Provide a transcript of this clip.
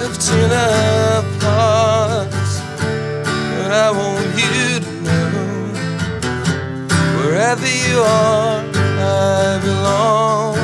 drifting apart. But I want you to know, wherever you are, I belong.